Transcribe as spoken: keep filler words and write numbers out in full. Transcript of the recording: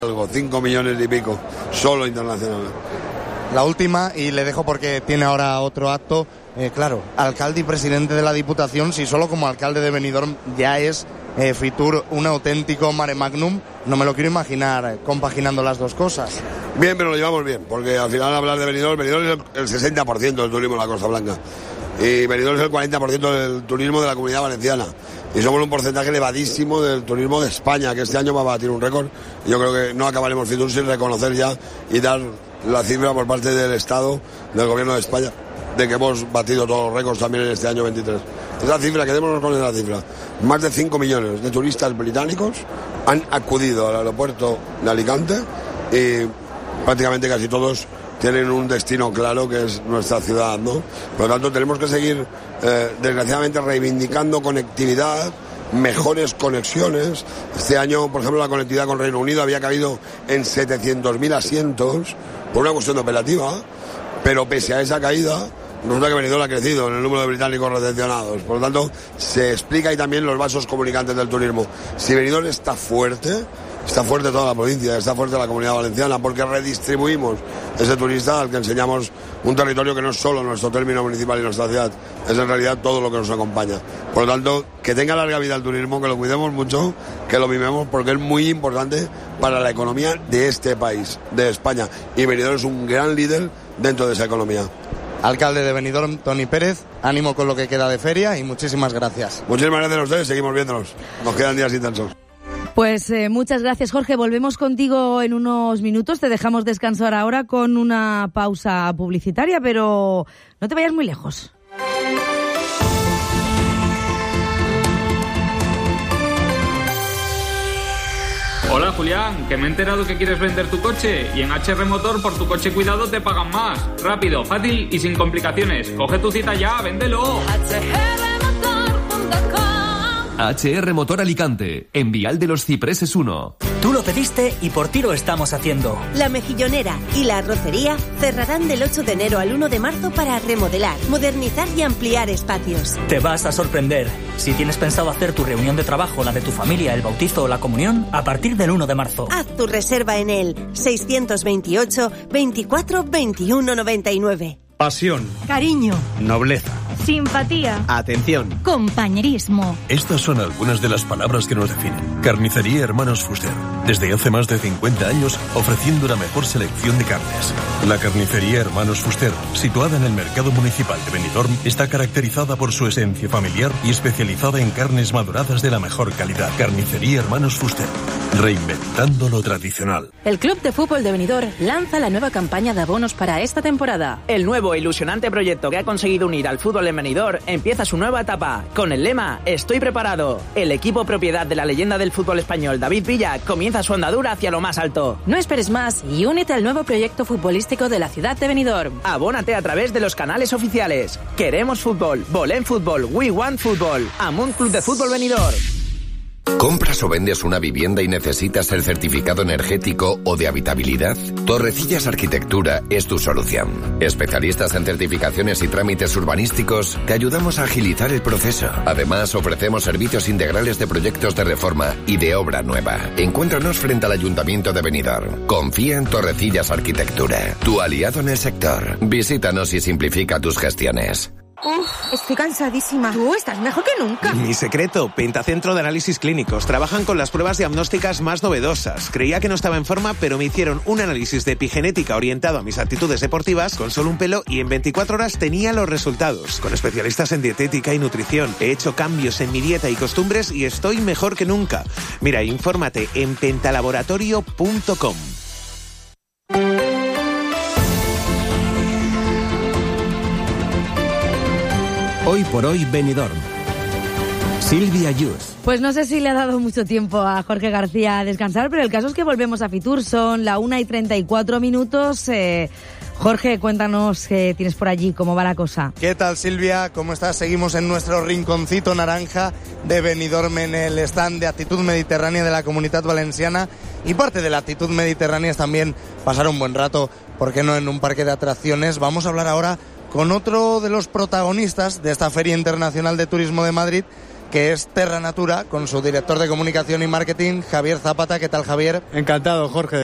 algo, cinco millones y pico, solo internacionales. La última, y le dejo porque tiene ahora otro acto, eh, claro, alcalde y presidente de la Diputación, si solo como alcalde de Benidorm ya es eh, Fitur un auténtico mare magnum, no me lo quiero imaginar eh, compaginando las dos cosas. Bien, pero lo llevamos bien, porque al final hablar de Benidorm, Benidorm es el, el sesenta por ciento del turismo en la Costa Blanca, y Benidorm es el cuarenta por ciento del turismo de la Comunidad Valenciana, y somos un porcentaje elevadísimo del turismo de España, que este año va a batir un récord, y yo creo que no acabaremos Fitur sin reconocer ya y dar la cifra por parte del Estado, del Gobierno de España, de que hemos batido todos los récords también en este año veintitrés. Esa cifra, quedémonos con esa cifra. Más de cinco millones de turistas británicos han acudido al aeropuerto de Alicante y prácticamente casi todos tienen un destino claro, que es nuestra ciudad, ¿no? Por lo tanto, tenemos que seguir, eh, desgraciadamente, reivindicando conectividad, mejores conexiones. Este año, por ejemplo, la conectividad con Reino Unido había caído en setecientos mil asientos por una cuestión operativa, pero pese a esa caída, resulta que Benidorm ha crecido en el número de británicos recepcionados. Por lo tanto, se explica ahí también los vasos comunicantes del turismo. Si Benidorm está fuerte, está fuerte toda la provincia, está fuerte la Comunidad Valenciana, porque redistribuimos ese turista al que enseñamos un territorio que no es solo nuestro término municipal y nuestra ciudad, es en realidad todo lo que nos acompaña. Por lo tanto, que tenga larga vida el turismo, que lo cuidemos mucho, que lo mimemos, porque es muy importante para la economía de este país, de España. Y Benidorm es un gran líder dentro de esa economía. Alcalde de Benidorm, Toni Pérez, ánimo con lo que queda de feria y muchísimas gracias. Muchísimas gracias a ustedes, seguimos viéndonos. Nos quedan días intensos. Pues eh, muchas gracias, Jorge. Volvemos contigo en unos minutos. Te dejamos descansar ahora con una pausa publicitaria, pero no te vayas muy lejos. Hola Julián, que me he enterado que quieres vender tu coche y en H R Motor por tu coche cuidado te pagan más. Rápido, fácil y sin complicaciones. Coge tu cita ya, véndelo. H R Motor Alicante, en Vial de los Cipreses uno. Tú lo pediste y por ti lo estamos haciendo. La Mejillonera y la Arrocería cerrarán del ocho de enero al uno de marzo para remodelar, modernizar y ampliar espacios. Te vas a sorprender. Si tienes pensado hacer tu reunión de trabajo, la de tu familia, el bautizo o la comunión, a partir del uno de marzo. Haz tu reserva en el seiscientos veintiocho, veinticuatro, veintiuno, noventa y nueve. Pasión. Cariño. Nobleza. Simpatía. Atención. Compañerismo. Estas son algunas de las palabras que nos definen. Carnicería Hermanos Fuster. Desde hace más de cincuenta años, ofreciendo la mejor selección de carnes. La Carnicería Hermanos Fuster, situada en el Mercado Municipal de Benidorm, está caracterizada por su esencia familiar y especializada en carnes maduradas de la mejor calidad. Carnicería Hermanos Fuster. Reinventando lo tradicional. El Club de Fútbol de Benidorm lanza la nueva campaña de abonos para esta temporada. El nuevo e ilusionante proyecto que ha conseguido unir al fútbol en Benidorm empieza su nueva etapa con el lema Estoy preparado. El equipo propiedad de la leyenda del fútbol español David Villa comienza su andadura hacia lo más alto. No esperes más y únete al nuevo proyecto futbolístico de la ciudad de Benidorm. Abónate a través de los canales oficiales. Queremos fútbol, Volem Fútbol, We Want Fútbol, Amunt Club de Fútbol Benidorm. ¿Compras o vendes una vivienda y necesitas el certificado energético o de habitabilidad? Torrecillas Arquitectura es tu solución. Especialistas en certificaciones y trámites urbanísticos, te ayudamos a agilizar el proceso. Además, ofrecemos servicios integrales de proyectos de reforma y de obra nueva. Encuéntranos frente al Ayuntamiento de Benidorm. Confía en Torrecillas Arquitectura, tu aliado en el sector. Visítanos y simplifica tus gestiones. Uf, estoy cansadísima. Tú estás mejor que nunca. Mi secreto, Pentacentro de Análisis Clínicos. Trabajan con las pruebas diagnósticas más novedosas. Creía que no estaba en forma, pero me hicieron un análisis de epigenética orientado a mis actitudes deportivas con solo un pelo y en veinticuatro horas tenía los resultados. Con especialistas en dietética y nutrición. He hecho cambios en mi dieta y costumbres y estoy mejor que nunca. Mira, infórmate en pentalaboratorio punto com. Hoy por hoy Benidorm. Silvia Yus. Pues no sé si le ha dado mucho tiempo a Jorge García a descansar, pero el caso es que volvemos a Fitur, son la una y treinta y cuatro minutos. Eh, Jorge, cuéntanos qué tienes por allí, cómo va la cosa. ¿Qué tal, Silvia? ¿Cómo estás? Seguimos en nuestro rinconcito naranja de Benidorm, en el stand de Actitud Mediterránea de la Comunitat Valenciana, y parte de la Actitud Mediterránea es también pasar un buen rato, ¿por qué no?, en un parque de atracciones. Vamos a hablar ahora con otro de los protagonistas de esta Feria Internacional de Turismo de Madrid, que es Terra Natura, con su director de comunicación y marketing, Javier Zapata. ¿Qué tal, Javier? Encantado, Jorge.